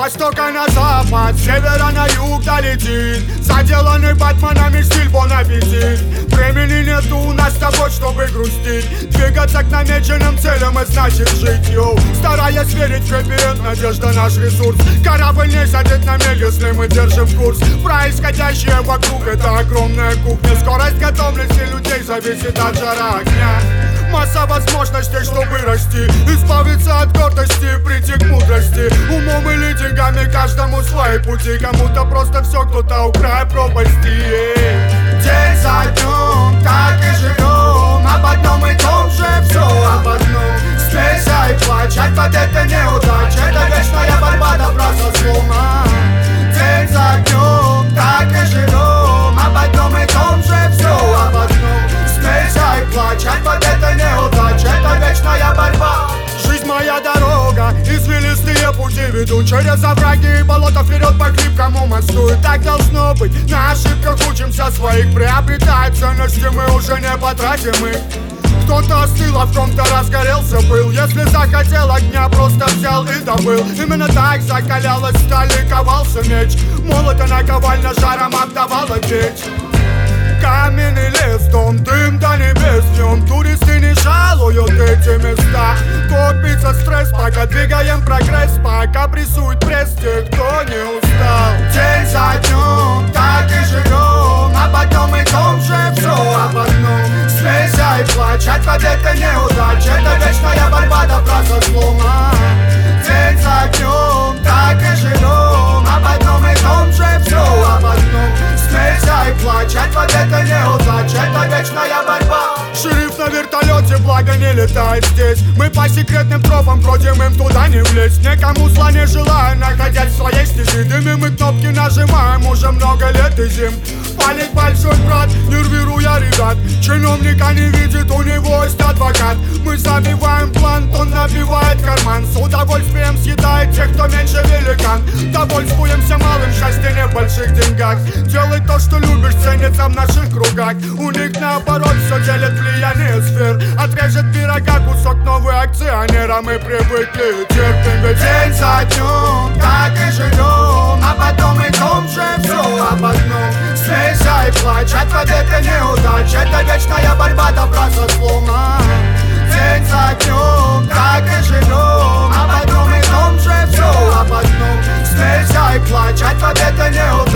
востока на запад, с севера на юг долетит заделанный Батманами стиль бон аппетит. Времени нету у нас с тобой, чтобы грустить, двигаться к намеченным целям и значит жить, йоу. Стараясь верить в хэппи-энд, надежда наш ресурс. Корабль не садит на мель, если мы держим курс. Происходящее вокруг — это огромная кухня. Скорость готовности людей зависит от жара огня. Масса возможностей, чтобы расти, избавиться от гордости, прийти к мудрости. Умом или деньгами каждому свои пути. Кому-то просто все, кто-то у края пропасти. День за днем, так и живем, об одном и том же, все об одном. Смейся и плачь, от победы неудач, это вечная борьба добра со злом. День за днем, так и живем, об одном и том же, все об одном. Смейся и плачь, от победы неудач, это вечная борьба. Жизнь моя дорога, извилистые пути ведут через овраги и болото вперед по хлипкому мосту. И так должно быть, на ошибках учимся своих, приобретая ценности мы уже не потратим их. Кто-то остыл, а в ком-то разгорелся был. Если захотел огня, просто взял и добыл. Именно так закалялась сталь и ковался меч. Молото наковальня жаром обдавала печь. Каменный лес, дом, дым до небес в нем. Туристы не жалуют эти места. Копится стресс, пока двигаем прогресс, пока прессует пресс тех, кто не устал. День за днем, так и живем, об одном и том же, все об одном. Смейся и плачь, от победы неудач, это вечная борьба добра со злом. День за днем, так и живем, об одном и том же, все об одном. Смейся и плачь, от победы неудач, это вечная борьба. Шериф на вертолете, благо не летает здесь. Мы по секретным тропам бродим, им туда не влезть. Никому зла не желаю, находясь в своей стези. Дымим и кнопки нажимаем уже много лет и зим. Палит большой брат, нервируя ребят. Чиновника не видит, у него есть адвокат. Мы забиваем план, он набивает карман. С удовольствием съедает тех, кто меньше великан. Довольствуемся малым, счастье не в больших деньгах. Делай то, что любишь, ценится в наших кругах. У них наоборот все делит влияние сфер. Отрежет пирога кусок новый акционер, а мы привыкли и терпим. Ведь день за днем, так и живем, а потом и том же, все об одном. Смейся и плачь, от победы неудач, это вечная борьба добра со злом. День за днем, так и живем, об одном и том же, все об одном. Смейся и плачь, от победы неудач.